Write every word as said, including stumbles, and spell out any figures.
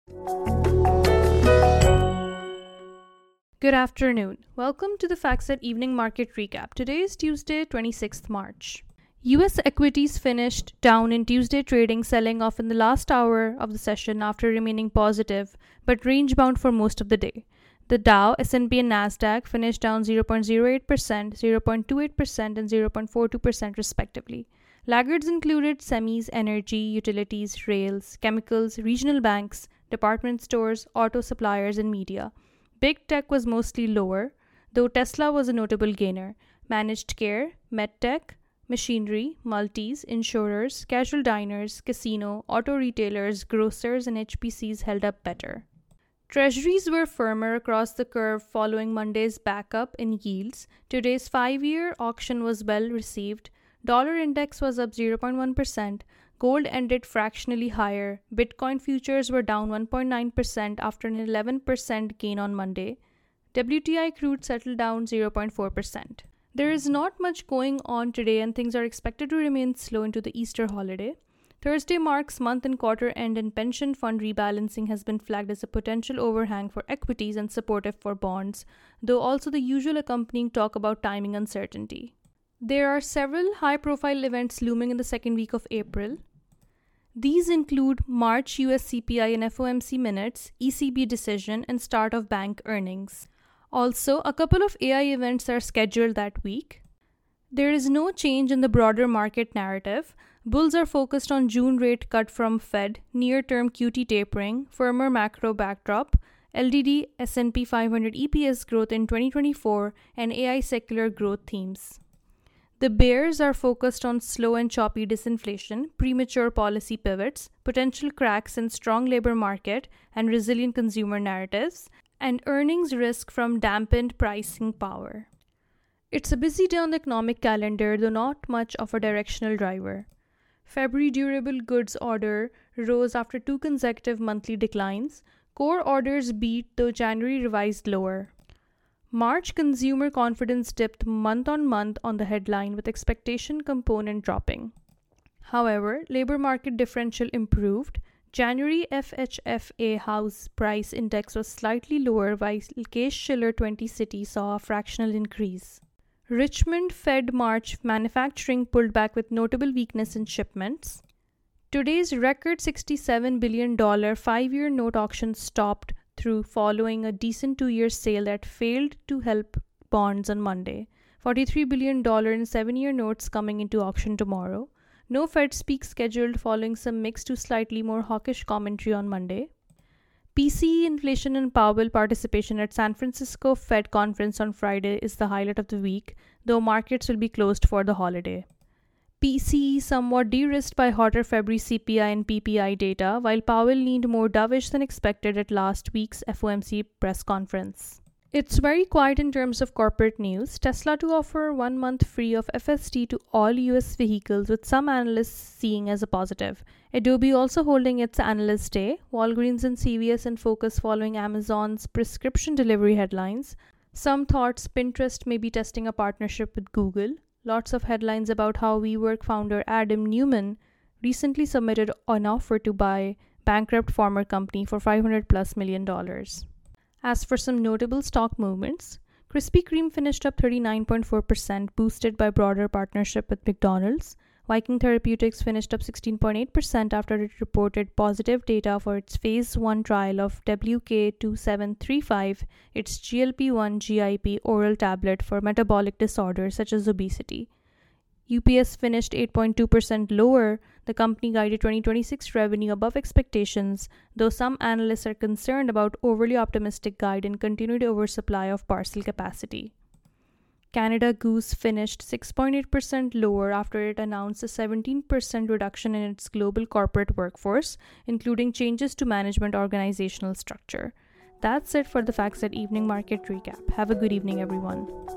Good afternoon. Welcome to the FactSet Evening Market Recap. Today is Tuesday, twenty-sixth March. U S equities finished down in Tuesday trading, selling off in the last hour of the session after remaining positive, but range-bound for most of the day. The Dow, S and P, and Nasdaq finished down zero point zero eight percent, zero point two eight percent, and zero point four two percent respectively. Laggards included semis, energy, utilities, rails, chemicals, regional banks, department stores, auto suppliers, and media. Big tech was mostly lower, though Tesla was a notable gainer. Managed care, medtech, machinery, multis, insurers, casual diners, casino, auto retailers, grocers, and H P Cs held up better. Treasuries were firmer across the curve following Monday's backup in yields. Today's five-year auction was well received. Dollar index was up zero point one percent. Gold ended fractionally higher. Bitcoin futures were down one point nine percent after an eleven percent gain on Monday. W T I crude settled down zero point four percent. There is not much going on today, and things are expected to remain slow into the Easter holiday. Thursday marks month and quarter end, and pension fund rebalancing has been flagged as a potential overhang for equities and supportive for bonds, though also the usual accompanying talk about timing uncertainty. There are several high-profile events looming in the second week of April. These include March U S C P I and F O M C minutes, E C B decision, and start of bank earnings. Also, a couple of A I events are scheduled that week. There is no change in the broader market narrative. Bulls are focused on June rate cut from Fed, near-term Q T tapering, firmer macro backdrop, L D D S and P five hundred E P S growth in twenty twenty-four, and A I secular growth themes. The bears are focused on slow and choppy disinflation, premature policy pivots, potential cracks in strong labor market and resilient consumer narratives, and earnings risk from dampened pricing power. It's a busy day on the economic calendar, though not much of a directional driver. February durable goods order rose after two consecutive monthly declines. Core orders beat, though January revised lower. March consumer confidence dipped month-on-month on the headline, with expectation component dropping. However, labor market differential improved. January F H F A house price index was slightly lower, while Case-Shiller twenty City saw a fractional increase. Richmond Fed March manufacturing pulled back with notable weakness in shipments. Today's record sixty-seven billion dollars five-year note auction stopped through following a decent two-year sale that failed to help bonds on Monday. forty-three billion dollars in seven-year notes coming into auction tomorrow. No Fed speak scheduled following some mixed to slightly more hawkish commentary on Monday. P C E inflation and Powell participation at San Francisco Fed conference on Friday is the highlight of the week, though markets will be closed for the holiday. P C E somewhat de-risked by hotter February C P I and P P I data, while Powell leaned more dovish than expected at last week's F O M C press conference. It's very quiet in terms of corporate news. Tesla to offer one month free of F S D to all U S vehicles, with some analysts seeing as a positive. Adobe also holding its analyst day. Walgreens and C V S in focus following Amazon's prescription delivery headlines. Some thoughts Pinterest may be testing a partnership with Google. Lots of headlines about how WeWork founder Adam Neumann recently submitted an offer to buy bankrupt former company for five hundred plus million dollars. As for some notable stock movements, Krispy Kreme finished up thirty-nine point four percent, boosted by broader partnership with McDonald's. Viking Therapeutics finished up sixteen point eight percent after it reported positive data for its phase one trial of W K two seven three five, its G L P one G I P oral tablet for metabolic disorders such as obesity. U P S finished eight point two percent lower. The company guided twenty twenty-six revenue above expectations, though some analysts are concerned about overly optimistic guide and continued oversupply of parcel capacity. Canada Goose finished six point eight percent lower after it announced a seventeen percent reduction in its global corporate workforce, including changes to management organizational structure. That's it for the FactSet Evening Market Recap. Have a good evening, everyone.